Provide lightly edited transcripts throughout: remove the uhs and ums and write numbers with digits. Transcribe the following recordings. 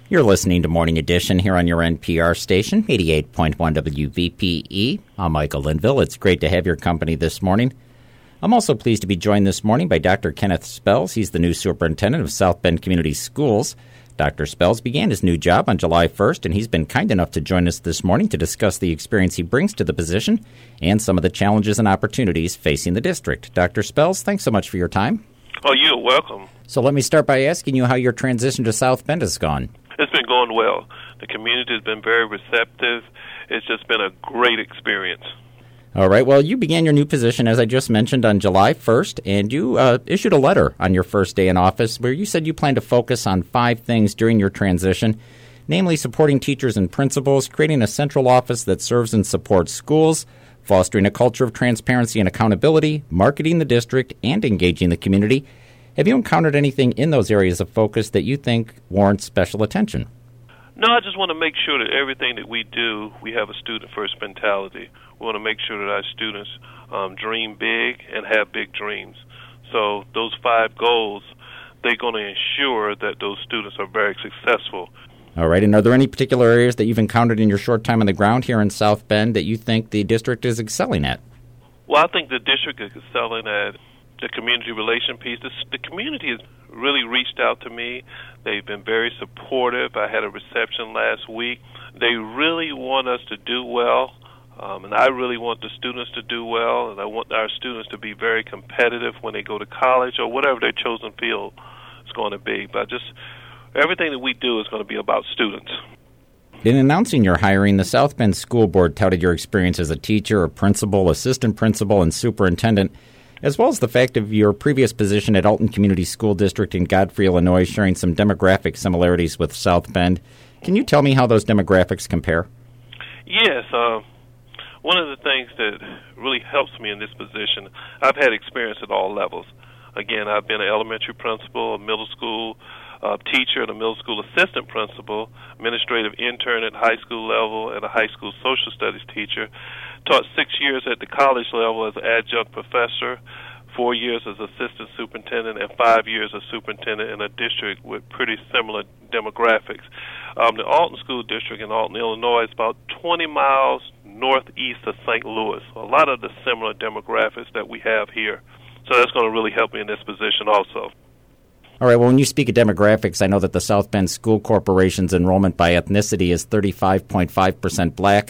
You're listening to Morning Edition here on your NPR station, 88.1 WVPE. I'm Michael Linville. It's great to have your company this morning. I'm also pleased to be joined this morning by Dr. Kenneth Spells. He's the new superintendent of South Bend Community Schools. Dr. Spells began his new job on July 1st, and he's been kind enough to join us this morning to discuss the experience he brings to the position and some of the challenges and opportunities facing the district. Dr. Spells, thanks so much for your time. Oh, you're welcome. So let me start by asking you how your transition to South Bend has gone. It's been going well. The community has been very receptive. It's just been a great experience. All right. Well, you began your new position, as I just mentioned, on July 1st, and you issued a letter on your first day in office where you said you plan to focus on 5 things during your transition, namely supporting teachers and principals, creating a central office that serves and supports schools, fostering a culture of transparency and accountability, marketing the district, and engaging the community. Have you encountered anything in those areas of focus that you think warrants special attention? No, I just want to make sure that everything that we do, we have a student-first mentality. We want to make sure that our students dream big and have big dreams. So those 5 goals, they're going to ensure that those students are very successful. All right, and are there any particular areas that you've encountered in your short time on the ground here in South Bend that you think the district is excelling at? Well, I think the district is excelling at the community relation piece. The community has really reached out to me. They've been very supportive. I had a reception last week. They really want us to do well, and I really want the students to do well, and I want our students to be very competitive when they go to college or whatever their chosen field is going to be. But just everything that we do is going to be about students. In announcing your hiring, the South Bend School Board touted your experience as a teacher, a principal, assistant principal, and superintendent, as well as the fact of your previous position at Alton Community School District in Godfrey, Illinois, sharing some demographic similarities with South Bend. Can you tell me how those demographics compare? Yes. One of the things that really helps me in this position, I've had experience at all levels. Again, I've been an elementary principal, a middle school teacher, and a middle school assistant principal, administrative intern at high school level, and a high school social studies teacher. Taught 6 years at the college level as an adjunct professor, 4 years as assistant superintendent, and 5 years as superintendent in a district with pretty similar demographics. The Alton School District in Alton, Illinois is about 20 miles northeast of St. Louis. So a lot of the similar demographics that we have here. So that's going to really help me in this position also. All right, well, when you speak of demographics, I know that the South Bend School Corporation's enrollment by ethnicity is 35.5% black,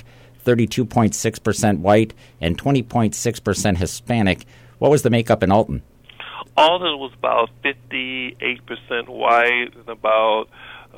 32.6% white, and 20.6% Hispanic. What was the makeup in Alton? Alton was about 58% white and about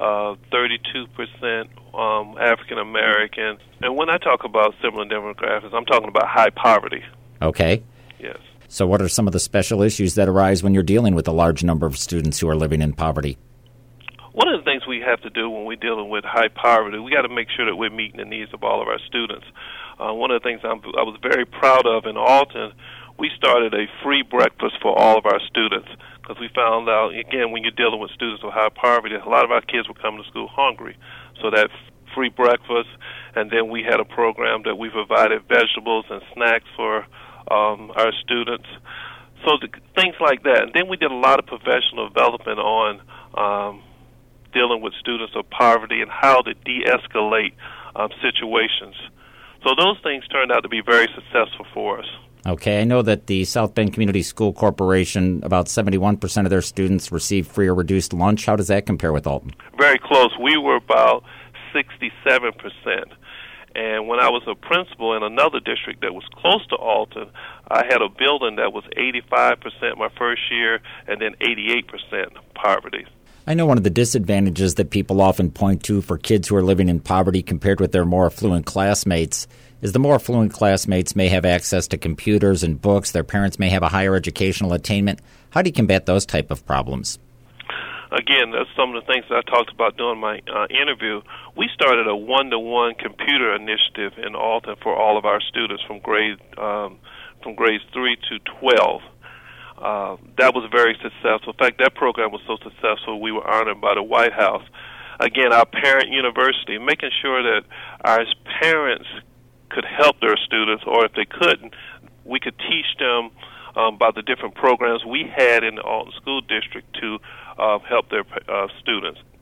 32% African American. And when I talk about similar demographics, I'm talking about high poverty. Okay. Yes. So what are some of the special issues that arise when you're dealing with a large number of students who are living in poverty? One of the things we have to do when we're dealing with high poverty, we got to make sure that we're meeting the needs of all of our students. One of the things I was very proud of in Alton, we started a free breakfast for all of our students because we found out, again, when you're dealing with students with high poverty, a lot of our kids would come to school hungry. So that free breakfast, and then we had a program that we provided vegetables and snacks for our students. So things like that. And then we did a lot of professional development on dealing with students of poverty and how to de-escalate situations. So those things turned out to be very successful for us. Okay, I know that the South Bend Community School Corporation, about 71% of their students receive free or reduced lunch. How does that compare with Alton? Very close. We were about 67%. And when I was a principal in another district that was close to Alton, I had a building that was 85% my first year and then 88% poverty. I know one of the disadvantages that people often point to for kids who are living in poverty compared with their more affluent classmates is the more affluent classmates may have access to computers and books. Their parents may have a higher educational attainment. How do you combat those type of problems? Again, that's some of the things that I talked about during my interview. We started a one-to-one computer initiative in Alton for all of our students from grades 3 to 12. That was very successful. In fact, that program was so successful we were honored by the White House. Again, our parent university, making sure that our parents could help their students, or if they couldn't, we could teach them about the different programs we had in the Alton School District to help their students.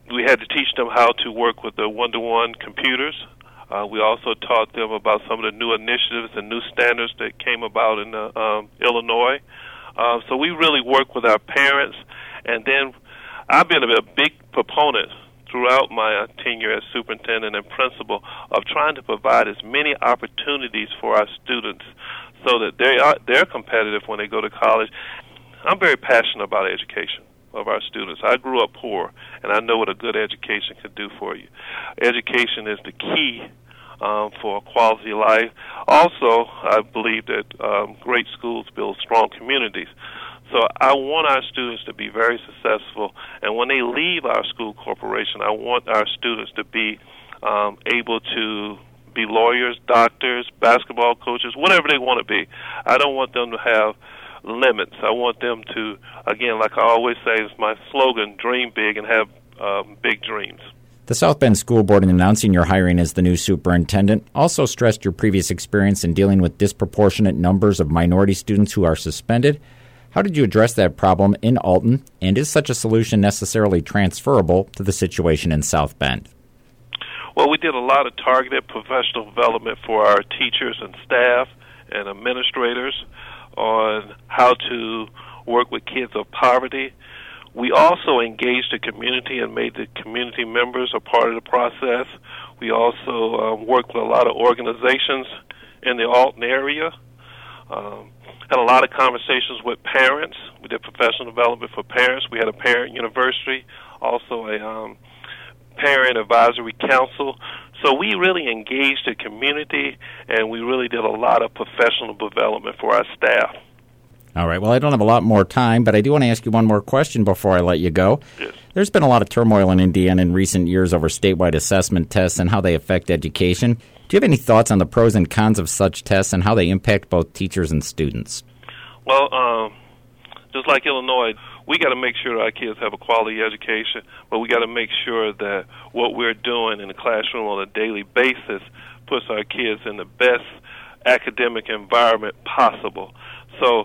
We had to teach them how to work with the one-to-one computers. We also taught them about some of the new initiatives and new standards that came about in Illinois. So we really work with our parents. And then I've been a big proponent throughout my tenure as superintendent and principal of trying to provide as many opportunities for our students so that they're competitive when they go to college. I'm very passionate about education of our students. I grew up poor, and I know what a good education can do for you. Education is the key for a quality life. Also, I believe that great schools build strong communities. So I want our students to be very successful, and when they leave our school corporation, I want our students to be able to be lawyers, doctors, basketball coaches, whatever they want to be. I don't want them to have limits. I want them to, again, like I always say, it's my slogan, dream big and have big dreams. The South Bend School Board, in announcing your hiring as the new superintendent, also stressed your previous experience in dealing with disproportionate numbers of minority students who are suspended. How did you address that problem in Alton, and is such a solution necessarily transferable to the situation in South Bend? Well, we did a lot of targeted professional development for our teachers and staff and administrators on how to work with kids of poverty. We also engaged the community and made the community members a part of the process. We also worked with a lot of organizations in the Alton area. Had a lot of conversations with parents. We did professional development for parents. We had a parent university, also a parent advisory council. So we really engaged the community, and we really did a lot of professional development for our staff. All right. Well, I don't have a lot more time, but I do want to ask you one more question before I let you go. Yes. There's been a lot of turmoil in Indiana in recent years over statewide assessment tests and how they affect education. Do you have any thoughts on the pros and cons of such tests and how they impact both teachers and students? Well, just like Illinois, we got to make sure our kids have a quality education, but we got to make sure that what we're doing in the classroom on a daily basis puts our kids in the best academic environment possible. So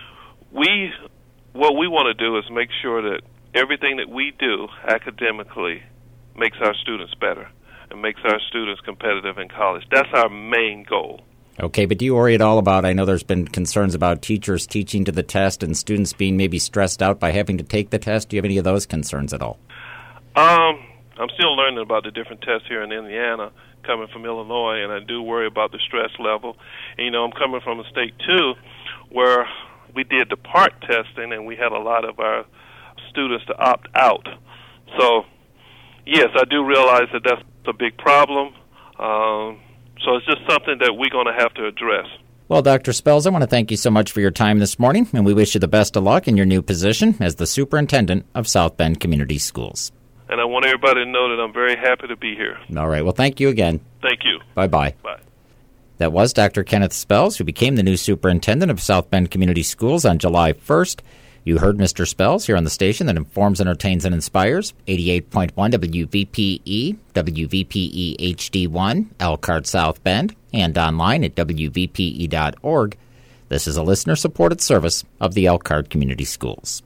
what we want to do is make sure that everything that we do academically makes our students better and makes our students competitive in college. That's our main goal. Okay, but do you worry at all about, I know there's been concerns about teachers teaching to the test and students being maybe stressed out by having to take the test. Do you have any of those concerns at all? I'm still learning about the different tests here in Indiana, coming from Illinois, and I do worry about the stress level. And, I'm coming from a state, too, where we did the part testing, and we had a lot of our students to opt out. So, yes, I do realize that that's a big problem. So it's just something that we're going to have to address. Well, Dr. Spells, I want to thank you so much for your time this morning, and we wish you the best of luck in your new position as the superintendent of South Bend Community Schools. And I want everybody to know that I'm very happy to be here. All right. Well, thank you again. Thank you. Bye-bye. Bye. That was Dr. Kenneth Spells, who became the new superintendent of South Bend Community Schools on July 1st. You heard Mr. Spells here on the station that informs, entertains, and inspires, 88.1 WVPE, WVPE HD1, Elkhart, South Bend, and online at WVPE.org. This is a listener-supported service of the Elkhart Community Schools.